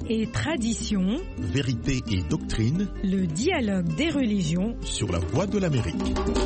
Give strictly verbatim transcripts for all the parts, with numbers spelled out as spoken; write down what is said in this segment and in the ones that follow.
et tradition, vérité et doctrine, le dialogue des religions sur la Voix de l'Amérique.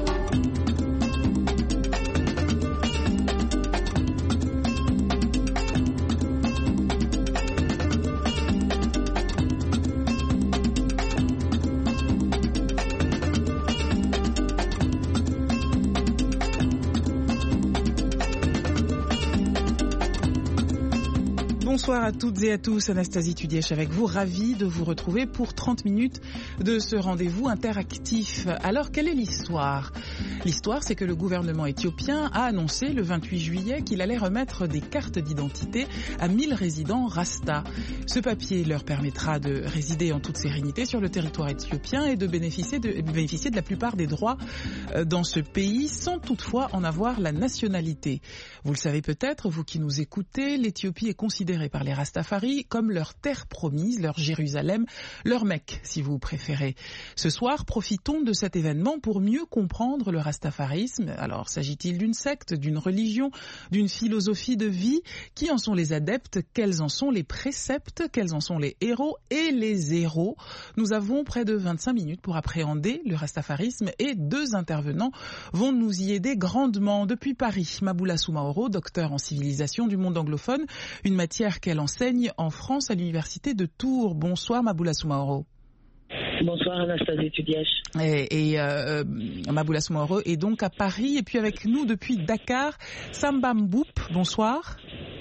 Bonsoir à toutes et à tous, Anastasie Tudièche avec vous, ravie de vous retrouver pour trente minutes de ce rendez-vous interactif. Alors, quelle est l'histoire ? L'histoire, c'est que le gouvernement éthiopien a annoncé le vingt-huit juillet qu'il allait remettre des cartes d'identité à mille résidents Rasta. Ce papier leur permettra de résider en toute sérénité sur le territoire éthiopien et de bénéficier de, bénéficier de la plupart des droits dans ce pays sans toutefois en avoir la nationalité. Vous le savez peut-être, vous qui nous écoutez, l'Éthiopie est considérée par les Rastafari comme leur terre promise, leur Jérusalem, leur Mecque si vous préférez. Ce soir, profitons de cet événement pour mieux comprendre le rastafarisme. Alors, s'agit-il d'une secte, d'une religion, d'une philosophie de vie? Qui en sont les adeptes? Quels en sont les préceptes? Quels en sont les héros et les héros? Nous avons près de vingt-cinq minutes pour appréhender le rastafarisme et deux intervenants vont nous y aider grandement. Depuis Paris, Maboula Soumaoro, docteur en civilisation du monde anglophone, une matière qu'elle enseigne en France à l'université de Tours. Bonsoir Maboula Soumaoro. Bonsoir Anastasie Tudièche. Et, et euh, Maboula Soumaoro est donc à Paris et puis avec nous depuis Dakar, Samba Mboup. Bonsoir.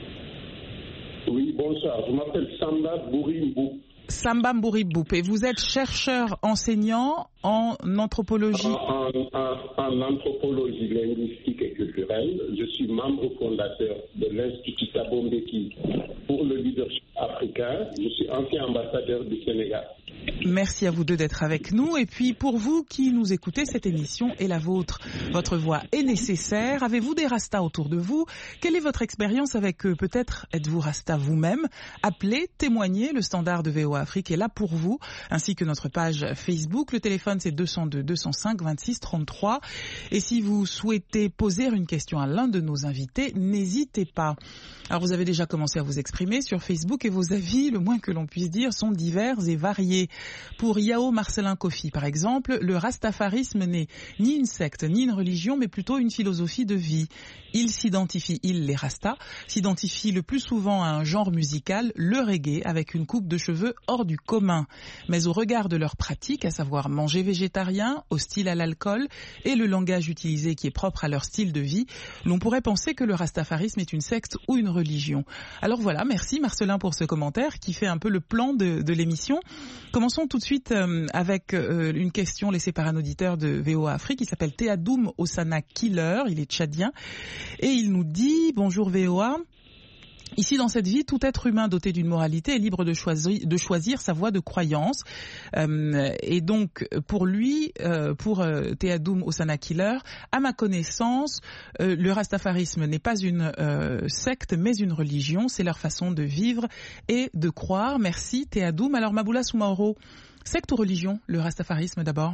Oui, bonsoir. Je m'appelle Samba Bouri Mboup. Samba Mbouri Mboup. Et vous êtes chercheur enseignant en anthropologie. En, en, en, en anthropologie linguistique et culturelle. Je suis membre fondateur de l'Institut Thabo Mbeki pour le leadership africain. Je suis ancien ambassadeur du Sénégal. Merci à vous deux d'être avec nous. Et puis pour vous qui nous écoutez, cette émission est la vôtre. Votre voix est nécessaire. Avez-vous des rastas autour de vous? Quelle est votre expérience avec eux? Peut-être êtes-vous rasta vous-même? Appelez, témoignez. Le standard de V O A Afrique est là pour vous, ainsi que notre page Facebook. Le téléphone c'est deux zéro deux, deux zéro cinq, vingt-six trente-trois. Et si vous souhaitez poser une question à l'un de nos invités, n'hésitez pas. Alors vous avez déjà commencé à vous exprimer sur Facebook et vos avis, le moins que l'on puisse dire, sont divers et variés. Pour Yao Marcelin Kofi, par exemple, le rastafarisme n'est ni une secte, ni une religion, mais plutôt une philosophie de vie. Il s'identifie, il, les rastas, s'identifie le plus souvent à un genre musical, le reggae, avec une coupe de cheveux hors du commun. Mais au regard de leur pratique, à savoir manger végétarien, hostile à l'alcool, et le langage utilisé qui est propre à leur style de vie, l'on pourrait penser que le rastafarisme est une secte ou une religion. Alors voilà, merci Marcelin pour ce commentaire qui fait un peu le plan de, de l'émission. Commençons tout de suite euh, avec euh, une question laissée par un auditeur de V O A Afrique qui s'appelle Théadoum Osana Killer, il est tchadien, et il nous dit « Bonjour V O A ». Ici, dans cette vie, tout être humain doté d'une moralité est libre de choisir, de choisir sa voie de croyance. Euh, et donc, pour lui, euh, pour euh, Théadoum Osana Killer, à ma connaissance, euh, le rastafarisme n'est pas une euh, secte, mais une religion. C'est leur façon de vivre et de croire. Merci Théadoum. Alors, Maboula Soumaoro, secte ou religion, le rastafarisme d'abord?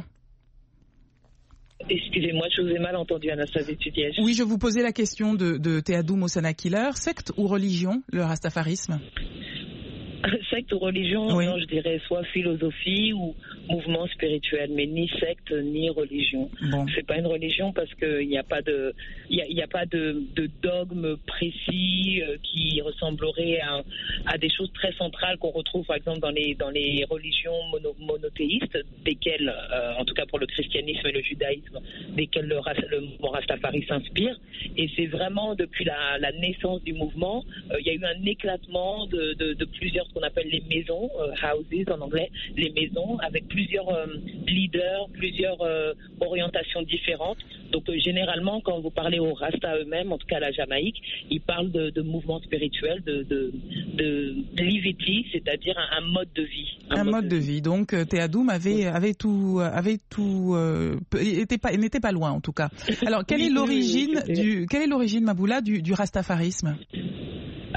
Excusez-moi, je vous ai mal entendu, Anastasie Tudièche. Oui, je vous posais la question de, de Théadoum Osana Killer. Secte ou religion, le rastafarisme? Secte ou religion, oui. Non, je dirais soit philosophie ou mouvement spirituel, mais ni secte ni religion. Bon. C'est pas une religion parce qu'il n'y a pas de, il y a, y a pas de, de dogme précis euh, qui ressemblerait à, à des choses très centrales qu'on retrouve par exemple dans les dans les religions mono, monothéistes, desquelles, euh, en tout cas pour le christianisme et le judaïsme, desquelles le, le mouvement Rastafari s'inspire. Et c'est vraiment depuis la, la naissance du mouvement, euh, il y a eu un éclatement de, de, de plusieurs, ce qu'on appelle les maisons, euh, houses en anglais, les maisons avec plusieurs euh, leaders, plusieurs euh, orientations différentes. Donc euh, généralement, quand vous parlez aux Rasta eux-mêmes, en tout cas à la Jamaïque, ils parlent de, de mouvements spirituels, de, de, de, de liviti, c'est-à-dire un, un mode de vie. Un, un mode, mode de vie. vie. Donc euh, Théadoum avait, avait tout, avait tout, euh, était pas, n'était pas loin en tout cas. Alors quelle oui, est l'origine oui, oui, du, quelle est l'origine Maboula du, du rastafarisme?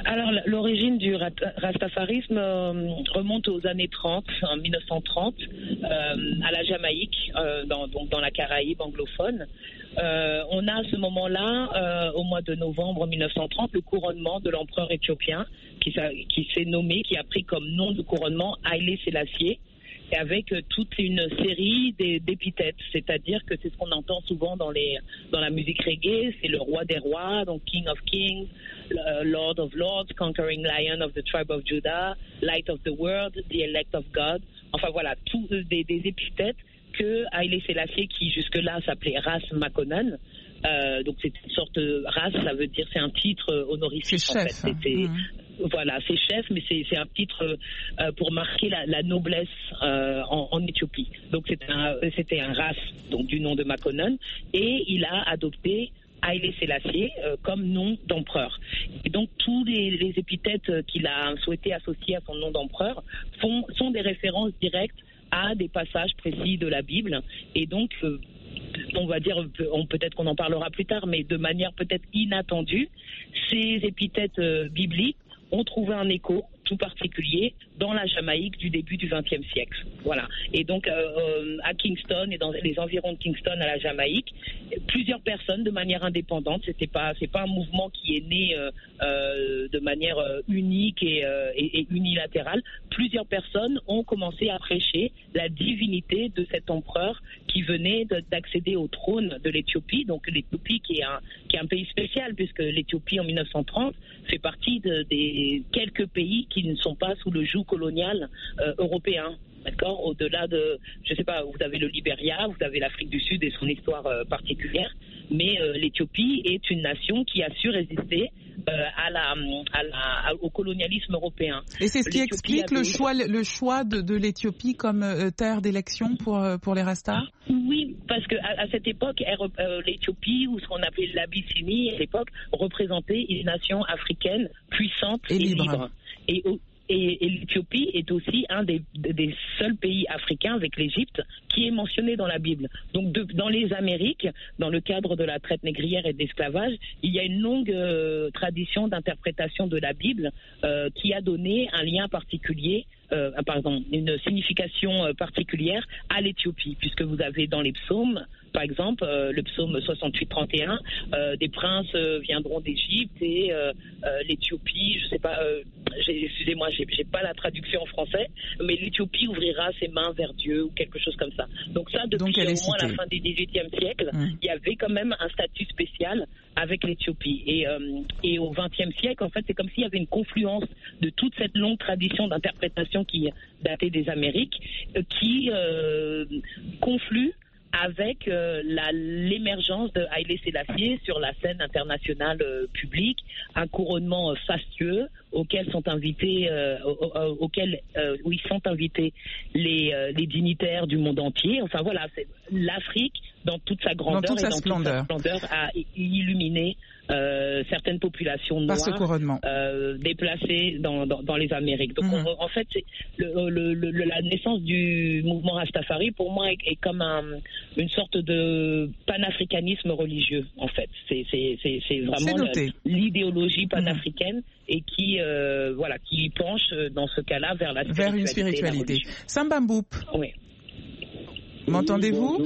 Alors, l'origine du rastafarisme euh, remonte aux années trente, en mille neuf cent trente, euh, à la Jamaïque, euh, dans, donc dans la Caraïbe anglophone. Euh, on a à ce moment-là, euh, au mois de novembre mille neuf cent trente, le couronnement de l'empereur éthiopien qui, qui s'est nommé, qui a pris comme nom de couronnement Haïlé Sélassié, et avec euh, toute une série d'épithètes, c'est-à-dire que c'est ce qu'on entend souvent dans, les, dans la musique reggae, c'est le roi des rois, donc King of Kings, uh, Lord of Lords, Conquering Lion of the Tribe of Judah, Light of the World, The Elect of God, enfin voilà, tous euh, des, des épithètes que Haïlé Sélassié, qui jusque-là s'appelait Ras Makonnen, euh, donc c'est une sorte de Ras, ça veut dire, c'est un titre honorifique en fait, c'était... Mmh. Voilà, c'est chef, mais c'est un titre euh, pour marquer la, la noblesse euh, en, en Éthiopie. Donc c'était un, c'était un Ras, donc du nom de Makonnen, et il a adopté Haïlé Sélassié euh, comme nom d'empereur. Et donc tous les, les épithètes qu'il a souhaité associer à son nom d'empereur font sont des références directes à des passages précis de la Bible, et donc euh, on va dire, on, peut-être qu'on en parlera plus tard, mais de manière peut-être inattendue, ces épithètes euh, bibliques ont trouvé un écho tout particulier dans la Jamaïque du début du vingtième siècle. Voilà. Et donc, euh, euh, à Kingston et dans les environs de Kingston, à la Jamaïque, plusieurs personnes, de manière indépendante, c'était pas, c'est pas un mouvement qui est né euh, euh, de manière euh, unique et, euh, et, et unilatérale. Plusieurs personnes ont commencé à prêcher la divinité de cet empereur qui venait d'accéder au trône de l'Éthiopie. Donc, l'Éthiopie qui est un, qui est un pays spécial, puisque l'Éthiopie, en mille neuf cent trente, fait partie de, des quelques pays qui ne sont pas sous le joug colonial euh, européen. D'accord ? Au-delà de, je ne sais pas, vous avez le Libéria, vous avez l'Afrique du Sud et son histoire euh, particulière, mais euh, l'Éthiopie est une nation qui a su résister euh, à la, à la, à, au colonialisme européen. Et c'est ce qui explique le choix, le choix de, de l'Éthiopie comme euh, terre d'élection pour, pour les Rastas ? Oui, parce qu'à à cette époque, euh, l'Éthiopie, ou ce qu'on appelait l'Abyssinie à l'époque, représentait une nation africaine puissante et, et libre. libre. Et au, Et, et l'Éthiopie est aussi un des, des seuls pays africains, avec l'Égypte, qui est mentionné dans la Bible. Donc de, dans les Amériques, dans le cadre de la traite négrière et de l'esclavage, il y a une longue euh, tradition d'interprétation de la Bible euh, qui a donné un lien particulier, euh, pardon, une signification euh, particulière à l'Éthiopie, puisque vous avez dans les psaumes, par exemple, euh, le psaume soixante-huit trente et un, euh, des princes euh, viendront d'Égypte et euh, euh, l'Éthiopie, je sais pas, euh, excusez-moi, j'ai, j'ai pas la traduction en français, mais l'Éthiopie ouvrira ses mains vers Dieu ou quelque chose comme ça. Donc ça, depuis au moins la fin du dix-huitième siècle, mmh. il y avait quand même un statut spécial avec l'Éthiopie. Et, euh, et au vingtième siècle, en fait, c'est comme s'il y avait une confluence de toute cette longue tradition d'interprétation qui datait des Amériques, euh, qui euh, conflue avec euh, la, l'émergence de Haïlé Sélassié sur la scène internationale euh, publique, un couronnement euh, fastueux auquel sont invités, euh, au, au, auquel euh, où ils sont invités les, euh, les dignitaires du monde entier. Enfin voilà, c'est l'Afrique dans toute sa grandeur dans toute et sa dans splendeur. toute sa splendeur a illuminé euh, certaines populations noires euh, déplacées dans, dans, dans les Amériques. Donc mmh. on, en fait, c'est le, le, le, la naissance du mouvement Rastafari pour moi est, est comme un, une sorte de panafricanisme religieux. En fait, c'est, c'est, c'est, c'est vraiment c'est l'idéologie panafricaine mmh. et qui euh, voilà qui penche dans ce cas-là vers la vers une spiritualité. Samba Mboup. Oui. M'entendez-vous ?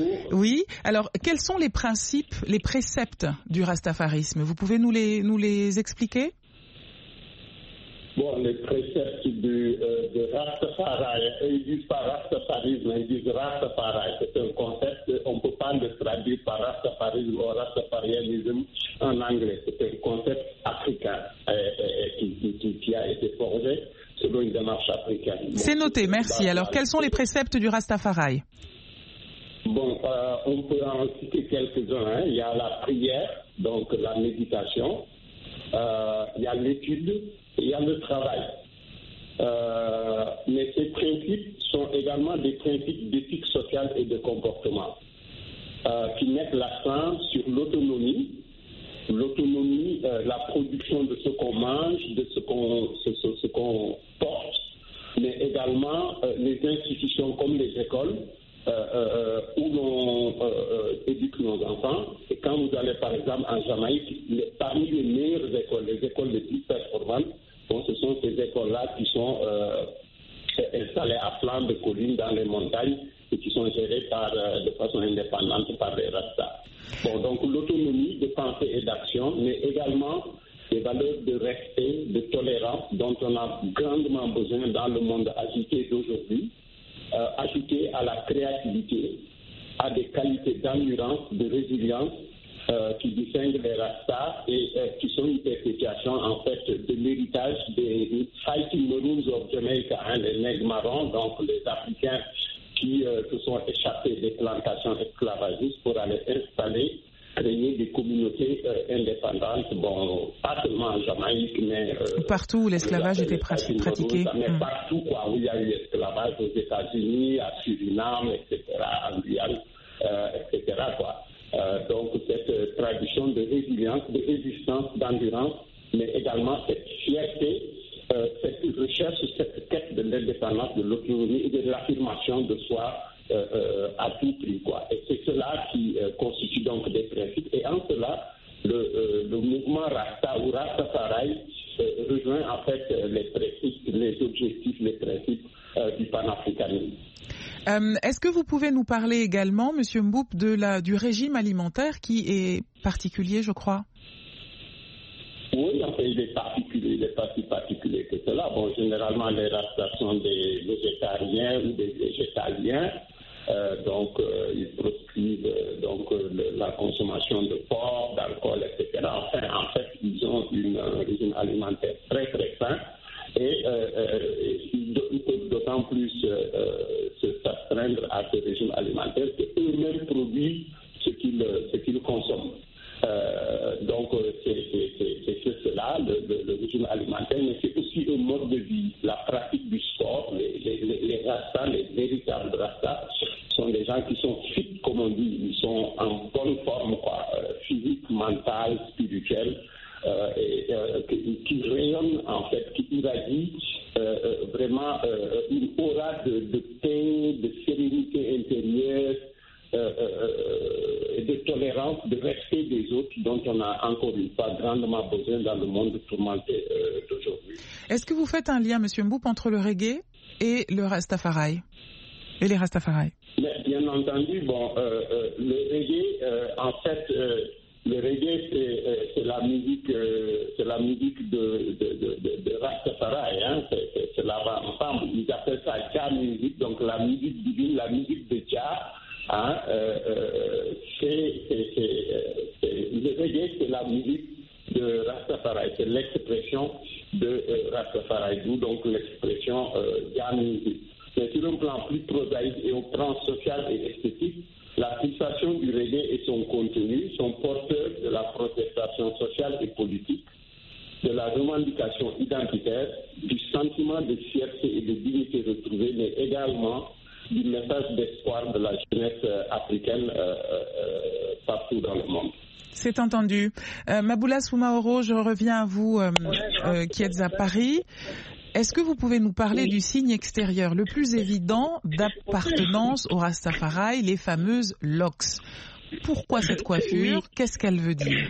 Oui. Alors, quels sont les principes, les préceptes du rastafarisme ? Vous pouvez nous les, nous les expliquer ? Bon, les préceptes du, euh, de Rastafari, ils disent pas rastafarisme, ils disent Rastafari. C'est un concept, on ne peut pas le traduire par rastafarisme ou rastafarianisme en anglais. C'est un concept africain euh, euh, qui, qui, qui a été forgé selon une démarche africaine. Bon, c'est noté, merci. Alors, quels sont les préceptes du Rastafari ? Bon, euh, on peut en citer quelques-uns. Hein. Il y a la prière, donc la méditation. Euh, il y a l'étude et il y a le travail. Euh, mais ces principes sont également des principes d'éthique sociale et de comportement euh, qui mettent l'accent sur l'autonomie, l'autonomie, euh, la production de ce qu'on mange, de ce qu'on, ce, ce, ce qu'on porte, mais également euh, les institutions comme les écoles, Euh, euh, où l'on euh, euh, éduque nos enfants. Et quand vous allez par exemple en Jamaïque, les, parmi les meilleures écoles, les écoles les plus performantes, Bon, ce sont ces écoles-là qui sont euh, installées à flanc de collines dans les montagnes et qui sont gérées par, euh, de façon indépendante par les Rastas. Bon, donc l'autonomie de pensée et d'action, mais également des valeurs de respect, de tolérance dont on a grandement besoin dans le monde agité d'aujourd'hui, euh, ajoutées à la créativité, à des qualités d'endurance, de résilience euh, qui distinguent les Rastas et euh, qui sont une perpétuation en fait de l'héritage des Fighting Maroons of Jamaica, hein, les nègres marrons, donc les Africains qui euh, se sont échappés des plantations esclavagistes pour aller installer, créer des communautés euh, indépendantes, bon, pas seulement en Jamaïque, mais... Euh, partout où l'esclavage était pratiqué. pratiqué. Mais mmh. partout quoi, où il y a eu l'esclavage, aux États-Unis, à Suriname, et cetera, en Guyane, euh, et cetera, quoi. Euh, donc cette euh, tradition de résilience, de résistance, d'endurance, mais également cette fierté, euh, cette recherche, cette quête de l'indépendance, de l'autonomie et de l'affirmation de soi euh, euh, à tout prix, quoi. Et c'est cela qui euh, constitue donc des principes. Et en cela, le, euh, le mouvement Rasta ou Rastafari euh, rejoint en fait les principes, les objectifs, les principes euh, du panafricanisme. Euh, est-ce que vous pouvez nous parler également, Monsieur Mboup, de la, du régime alimentaire qui est particulier, je crois? Oui, enfin, il est particulier, il n'est pas si particulier que cela. Bon, généralement, les Rastas sont des végétariens ou des végétaliens, euh, donc euh, ils proscrivent euh, donc euh, le, la consommation de porc, d'alcool, et cetera. Enfin, en fait, ils ont une, un régime alimentaire très très sain. Et euh, euh, ils peuvent d'autant plus euh, se s'astreindre à ce régime alimentaire qu'eux-mêmes produisent ce qu'ils, ce qu'ils consomment. Euh, donc c'est, c'est, c'est, c'est cela, le, le, le régime alimentaire, mais c'est aussi un mode de vie, la pratique du sport. Les, les, les Rastas, les véritables Rastas, sont des gens qui sont fit, comme on dit, ils sont en bonne forme, quoi, euh, physique, mentale, spirituelle. Euh, et, euh, qui, qui rayonne en fait, qui irradie euh, euh, vraiment euh, une aura de, de paix, de sérénité intérieure, euh, euh, de tolérance, de respect des autres, dont on a encore une fois grandement besoin dans le monde tourmenté euh, d'aujourd'hui. Est-ce que vous faites un lien, Monsieur Mboup, entre le reggae et le Rastafari et les Rastafari? Mais bien entendu, bon, euh, euh, le reggae, euh, en fait. Euh, Le reggae, c'est, c'est la musique, c'est la musique de, de, de, de, de Rastafari, hein. c'est, c'est, c'est là ensemble. Ils appellent ça Jah music, donc la musique divine, la musique de Jah. Hein. Euh, euh, c'est, c'est, c'est, c'est, le reggae, c'est la musique de Rastafari, c'est l'expression de euh, Rastafari, d'où donc l'expression euh, Jah music. Mais sur un plan plus prosaïque et au plan social et esthétique, la fixation du reggae et son contenu sont porteurs de la protestation sociale et politique, de la revendication identitaire, du sentiment de fierté et de dignité retrouvée, mais également du message d'espoir de la jeunesse africaine euh, euh, partout dans le monde. C'est entendu. Euh, Maboula Soumaoro, je reviens à vous euh, euh, qui êtes à Paris. Est-ce que vous pouvez nous parler oui. du signe extérieur le plus évident d'appartenance au Rastafari, les fameuses locks? Pourquoi cette coiffure? Oui. Qu'est-ce qu'elle veut dire?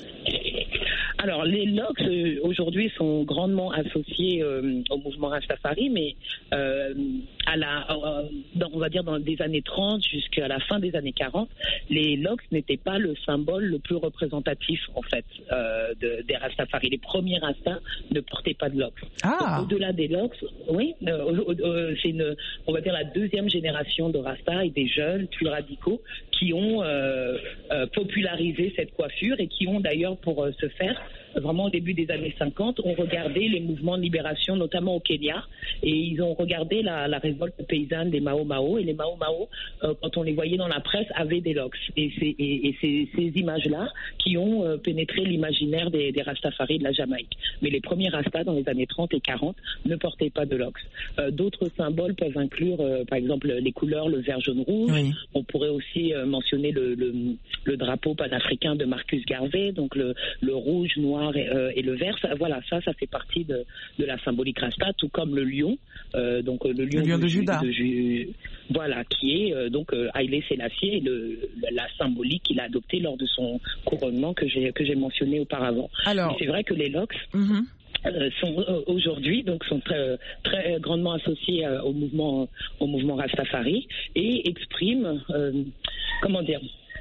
Alors, les locks, euh, aujourd'hui, sont grandement associés euh, au mouvement Rastafari, mais euh, à la, euh, dans, on va dire dans les années trente jusqu'à la fin des années quarante, les locks n'étaient pas le symbole le plus représentatif, en fait, euh, de, des Rastafari. Les premiers Rastas ne portaient pas de locks. Ah. Donc, au-delà des locks, oui, euh, euh, c'est une, on va dire la deuxième génération de Rastas et des jeunes plus radicaux qui ont euh, euh, popularisé cette coiffure et qui ont d'ailleurs, pour euh, ce faire, vraiment au début des années cinquante, ont regardé les mouvements de libération, notamment au Kenya, et ils ont regardé la, la révolte paysanne des Mao Mao, et les Mao Mao, euh, quand on les voyait dans la presse, avaient des locks. Et c'est et, et c'est ces images-là qui ont euh, pénétré l'imaginaire des, des Rastafari de la Jamaïque. Mais les premiers Rastas, dans les années trente et quarante, ne portaient pas de locks. Euh, d'autres symboles peuvent inclure, euh, par exemple, les couleurs, le vert, jaune, rouge. Oui. On pourrait aussi euh, mentionner le, le, le drapeau panafricain de Marcus Garvey, donc le, le rouge, noir, Et, euh, et le vert, ça, voilà, ça, ça fait partie de, de la symbolique Rasta, tout comme le lion, euh, donc le lion, le lion de, de Juda, de Ju, voilà, qui est euh, donc euh, Haïlé Sélassié, le, la symbolique qu'il a adoptée lors de son couronnement que j'ai que j'ai mentionné auparavant. Alors, mais c'est vrai que les locks. Mm-hmm. Euh, sont euh, aujourd'hui donc sont très, très grandement associés euh, au mouvement au mouvement Rastafari et expriment euh, comment dire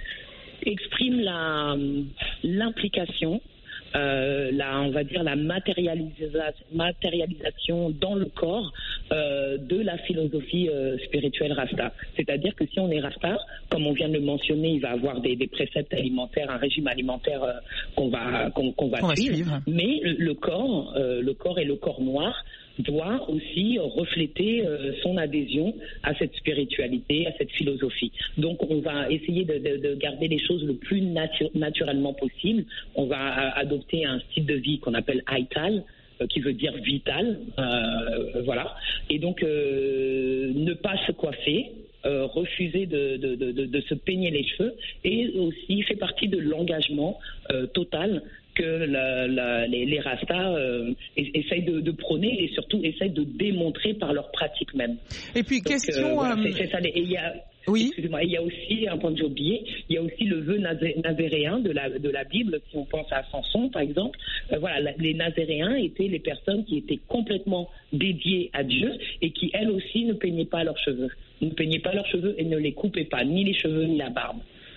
expriment la l'implication Euh, la, on va dire la matérialisa- matérialisation dans le corps euh, de la philosophie euh, spirituelle Rasta. C'est-à-dire que si on est Rasta, comme on vient de le mentionner, il va avoir des, des préceptes alimentaires, un régime alimentaire euh, qu'on va qu'on, qu'on va, on suivre, va suivre. Mais le, le corps, euh, le corps et le corps noir doit aussi refléter euh, son adhésion à cette spiritualité, à cette philosophie. Donc on va essayer de, de, de garder les choses le plus natu- naturellement possible. On va a- adopter un style de vie qu'on appelle Aital, euh, qui veut dire vital, euh, voilà. Et donc euh, ne pas se coiffer, Euh, refuser de, de, de, de, de se peigner les cheveux, et aussi fait partie de l'engagement euh, total que la, la, les, les Rastas euh, essayent de, de prôner et surtout essayent de démontrer par leur pratique même. Et puis, Donc, question... Euh, voilà, euh... c'est, c'est ça, et il y a... Oui. Excusez-moi, il y a aussi, un point de vue oublié, il y a aussi le vœu nazé- nazéréen de la, de la Bible, si on pense à Samson, par exemple. Euh, voilà, la, les nazéréens étaient les personnes qui étaient complètement dédiées à Dieu et qui, elles aussi, ne peignaient pas leurs cheveux. Ne peignaient pas leurs cheveux et ne les coupaient pas, ni les cheveux, ni la barbe.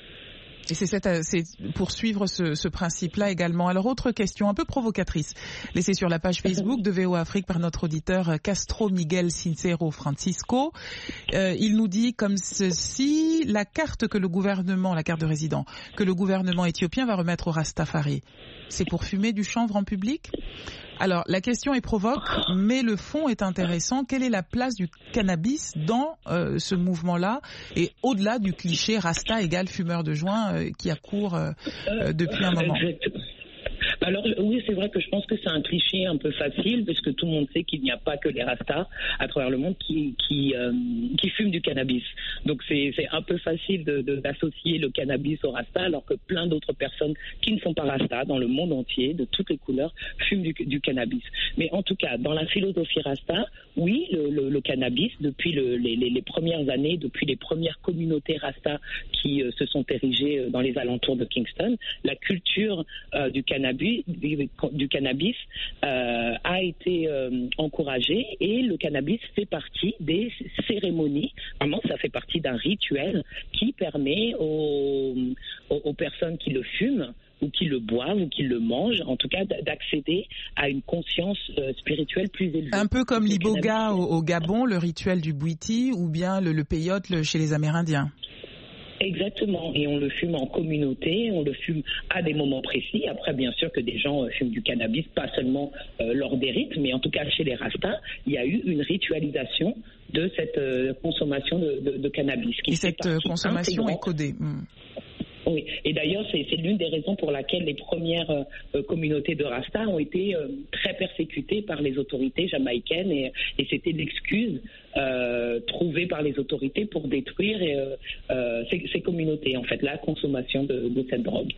Et c'est, cette, c'est pour suivre ce, ce principe-là également. Alors, autre question un peu provocatrice, laissée sur la page Facebook de V O A Afrique par notre auditeur Castro Miguel Sincero Francisco. Euh, il nous dit comme ceci: la carte que le gouvernement, la carte de résident, que le gouvernement éthiopien va remettre au Rastafari, c'est pour fumer du chanvre en public? Alors, la question est provoque, mais le fond est intéressant. Quelle est la place du cannabis dans euh, ce mouvement-là, et au-delà du cliché Rasta égale fumeur de joint euh, qui accourt euh, euh, depuis un moment? Exactement. Alors oui, c'est vrai que je pense que c'est un cliché un peu facile, parce que tout le monde sait qu'il n'y a pas que les Rastas à travers le monde qui qui, euh, qui fument du cannabis. Donc c'est c'est un peu facile de, de, d'associer le cannabis au Rasta, alors que plein d'autres personnes qui ne sont pas Rasta dans le monde entier, de toutes les couleurs, fument du, du cannabis. Mais en tout cas, dans la philosophie Rasta, oui, le, le, le cannabis, depuis le, les, les, les premières années, depuis les premières communautés Rasta qui euh, se sont érigées dans les alentours de Kingston, la culture euh, du cannabis Du, du cannabis euh, a été euh, encouragé, et le cannabis fait partie des cérémonies. Vraiment, ça fait partie d'un rituel qui permet aux, aux, aux personnes qui le fument ou qui le boivent ou qui le mangent, en tout cas d'accéder à une conscience euh, spirituelle plus élevée. Un peu comme le l'iboga cannabis, au, au Gabon, le rituel du bouiti, ou bien le, le peyote le, chez les Amérindiens. Exactement, et on le fume en communauté, on le fume à des moments précis. Après, bien sûr que des gens euh, fument du cannabis, pas seulement euh, lors des rites, mais en tout cas chez les Rastas, il y a eu une ritualisation de cette euh, consommation de, de, de cannabis. Qui et cette consommation intégrante. est codée. Mmh. Oui, et d'ailleurs, c'est, c'est l'une des raisons pour laquelle les premières euh, communautés de Rasta ont été euh, très persécutées par les autorités jamaïcaines, et, et c'était l'excuse euh, trouvée par les autorités pour détruire euh, euh, ces, ces communautés, en fait, la consommation de, de cette drogue.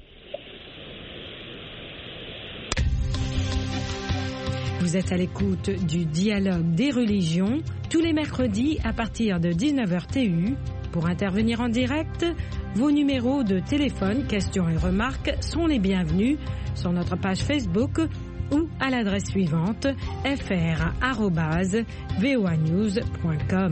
Vous êtes à l'écoute du Dialogue des religions, tous les mercredis à partir de dix-neuf heures T U. Pour intervenir en direct, vos numéros de téléphone, questions et remarques sont les bienvenus sur notre page Facebook ou à l'adresse suivante f r arobase v o a news point com.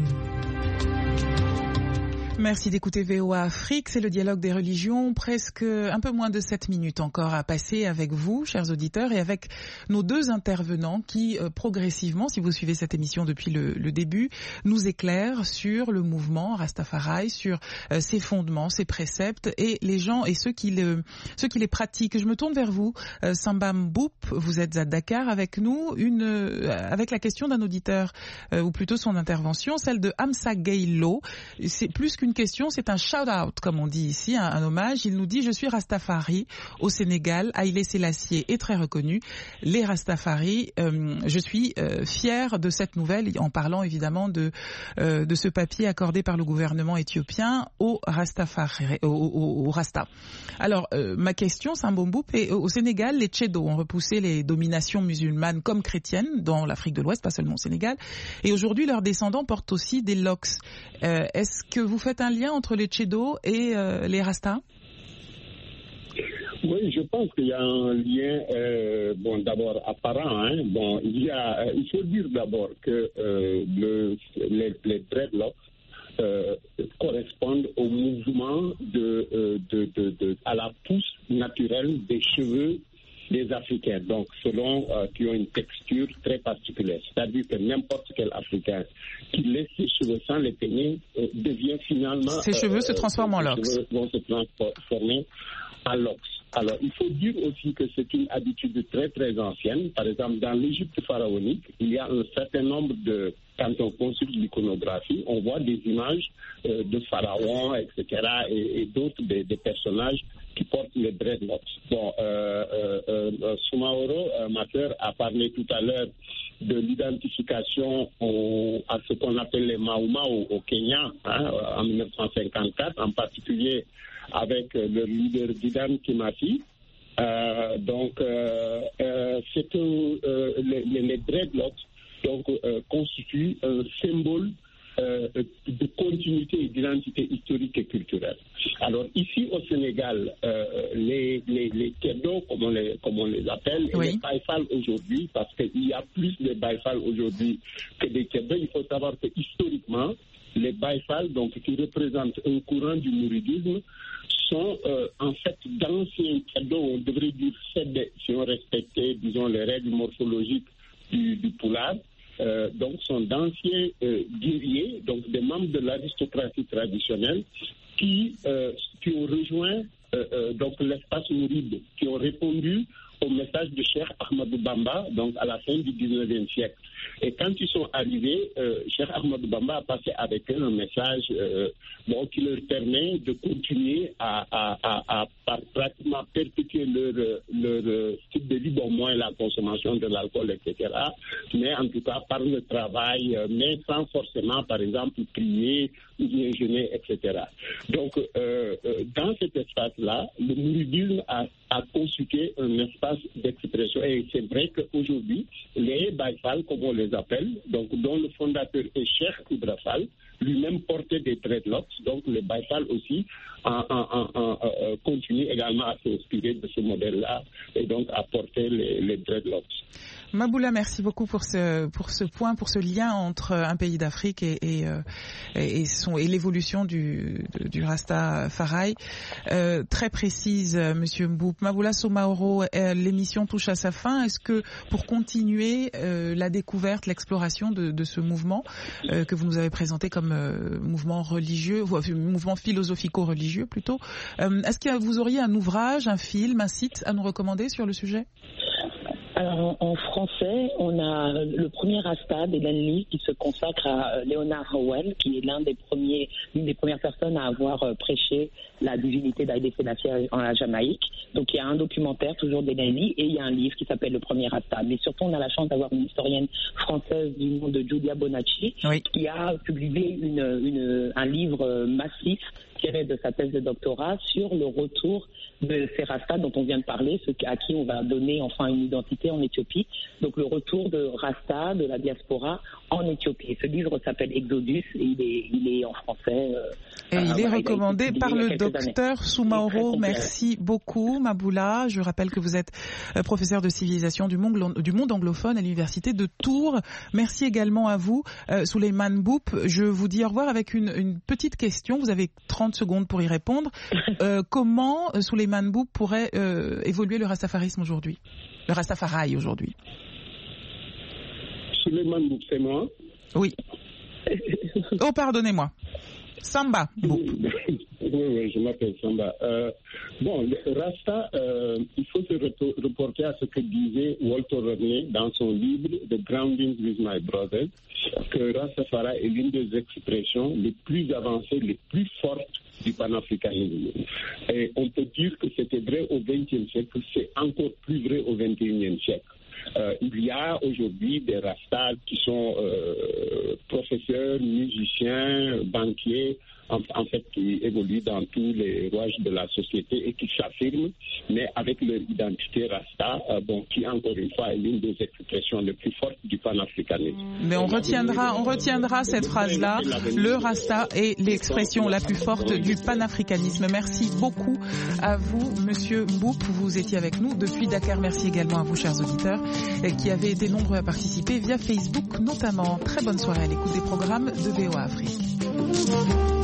Merci d'écouter V O A Afrique, c'est le dialogue des religions, presque un peu moins de sept minutes encore à passer avec vous, chers auditeurs, et avec nos deux intervenants qui, euh, progressivement, si vous suivez cette émission depuis le, le début, nous éclairent sur le mouvement Rastafari, sur euh, ses fondements, ses préceptes, et les gens et ceux qui, le, ceux qui les pratiquent. Je me tourne vers vous, euh, Samba Mboup, vous êtes à Dakar avec nous, une, euh, avec la question d'un auditeur, euh, ou plutôt son intervention, celle de Amsa Gailo. C'est plus qu'une Une question, c'est un shout-out, comme on dit ici, un, un hommage. Il nous dit: je suis Rastafari au Sénégal, Haïlé Sélassié est très reconnu. Les Rastafari, euh, je suis euh, fier de cette nouvelle, en parlant évidemment de euh, de ce papier accordé par le gouvernement éthiopien au Rastafari, au, au, au Rasta. Alors, euh, ma question, Sambomboub, est au Sénégal, les Tchédos ont repoussé les dominations musulmanes comme chrétiennes dans l'Afrique de l'Ouest, pas seulement au Sénégal, et aujourd'hui leurs descendants portent aussi des locks. Euh, est-ce que vous faites un lien entre les Tchédos et euh, les Rastas? Oui, je pense qu'il y a un lien, euh, bon, d'abord apparent. Hein. Bon, il y a, euh, il faut dire d'abord que euh, le, les, les dreadlocks euh, correspondent au mouvement de, euh, de, de, de, à la pousse naturelle des cheveux des Africains, donc selon euh, qui ont une texture très particulière. C'est-à-dire que n'importe quel Africain qui laisse ses cheveux sans les peigner euh, devient finalement... Ses euh, cheveux se transforment en locks. Ses cheveux vont se transformer en locks. Alors, il faut dire aussi que c'est une habitude très, très ancienne. Par exemple, dans l'Égypte pharaonique, il y a un certain nombre de... Quand on consulte l'iconographie, on voit des images euh, de pharaons, et cetera, et, et d'autres des, des personnages qui portent les dreadlocks. Bon, euh, euh, euh, Soumaoro, euh, ma sœur, a parlé tout à l'heure de l'identification au, à ce qu'on appelle les Mauma au, au Kenya, hein, en mille neuf cent cinquante-quatre, en particulier avec euh, le leader Didan Kimasi. Euh, donc, euh, euh, c'est que euh, les, les dreadlocks donc, euh, constituent un symbole Euh, de continuité et d'identité historique et culturelle. Alors ici au Sénégal, euh, les, les, les Keddo, comme on les, comme on les appelle, oui. et les Baïfal aujourd'hui, parce qu'il y a plus de Baïfal aujourd'hui que des Keddo, il faut savoir que historiquement, les Baïfal, donc qui représentent un courant du mouridisme, sont euh, en fait d'anciens Keddo, on devrait dire Sédé, si on respectait, disons, les règles morphologiques du, du Poulard. Euh, donc sont d'anciens euh, guerriers, donc des membres de l'aristocratie traditionnelle qui, euh, qui ont rejoint euh, euh, donc l'espace mouride, qui ont répondu au message de Cheikh Ahmadou Bamba, donc à la fin du dix-neuvième siècle. Et quand ils sont arrivés, euh, Cheikh Ahmadou Bamba a passé avec eux un message euh, bon, qui leur permet de continuer à, à, à, à, à pratiquement perpétuer leur, leur style de vie, bon, moins la consommation de l'alcool, et cetera. Mais en tout cas par le travail, mais sans forcément, par exemple, prier ou bien jeûner, et cetera. Donc, euh, dans cet espace-là, le mouridisme a, a constitué un espace d'expression. Et c'est vrai qu'aujourd'hui, les Baïfal, comme on les appelle, donc dont le fondateur est Cheikh Ibra Fall, lui-même portait des dreadlocks, donc les Baïfal aussi en, en, en, en, en, continuent également à s'inspirer de ce modèle-là et donc à porter les, les dreadlocks. Maboula, merci beaucoup pour ce, pour ce point, pour ce lien entre un pays d'Afrique et, et, et, son, et l'évolution du, du Rastafari. Euh, très précise, Monsieur Mboup. Maboula Soumaoro, euh, l'émission touche à sa fin. Est-ce que pour continuer euh, la découverte, l'exploration de, de ce mouvement euh, que vous nous avez présenté comme euh, mouvement religieux, euh, mouvement philosophico-religieux plutôt, euh, est-ce que vous auriez un ouvrage, un film, un site à nous recommander sur le sujet ? Alors, en français, on a le premier Rasta d'Hélène Lee qui se consacre à Leonard Howell, qui est l'un des premiers, l'une des premières personnes à avoir prêché la divinité d'Haïlé Sélassié en la Jamaïque. Donc, il y a un documentaire toujours d'Hélène Lee et il y a un livre qui s'appelle Le premier Rasta. Mais surtout, on a la chance d'avoir une historienne française du nom de Giulia Bonacci, oui. qui a publié une, une, un livre massif tiré de sa thèse de doctorat sur le retour de ces Rastas dont on vient de parler, ceux à qui on va donner enfin une identité en Éthiopie. Donc le retour de Rasta, de la diaspora en Éthiopie. Ce livre s'appelle Exodus et il est, il est en français. Euh, et il est recommandé par le docteur Soumaoro. Merci beaucoup, Maboula. Je rappelle que vous êtes professeur de civilisation du monde, du monde anglophone à l'université de Tours. Merci également à vous, euh, Souleymane Mboup. Je vous dis au revoir avec une, une petite question. Vous avez trente secondes pour y répondre. Euh, comment euh, Souleymane Mboup pourrait euh, évoluer le rastafarisme aujourd'hui, le rastafari aujourd'hui? Souleymane Mboup, c'est moi? Oui. Oh, pardonnez-moi. Samba Mboup. Oui, oui, je m'appelle Samba. Euh, bon, le Rasta, euh, il faut se reporter à ce que disait Walter Rodney dans son livre The Grounding with My Brothers, que Rastafari est l'une des expressions les plus avancées, les plus fortes du panafricanisme. Et on peut dire que c'était vrai au vingtième siècle, c'est encore plus vrai au vingt et unième siècle. Euh, il y a aujourd'hui des Rastas qui sont euh, professeurs, musiciens, banquiers, en, en fait, qui évoluent dans tous les rouages de la société et qui s'affirment, mais avec leur identité Rasta, euh, bon, qui encore une fois est l'une des expressions les plus fortes du panafricanisme. Mais on retiendra, on retiendra cette phrase-là. Le Rasta est l'expression la plus forte du panafricanisme. Merci beaucoup à vous, Monsieur Mboup. Vous étiez avec nous depuis Dakar. Merci également à vous, chers auditeurs, qui avez été nombreux à participer via Facebook notamment. Très bonne soirée à l'écoute des programmes de V O A Afrique.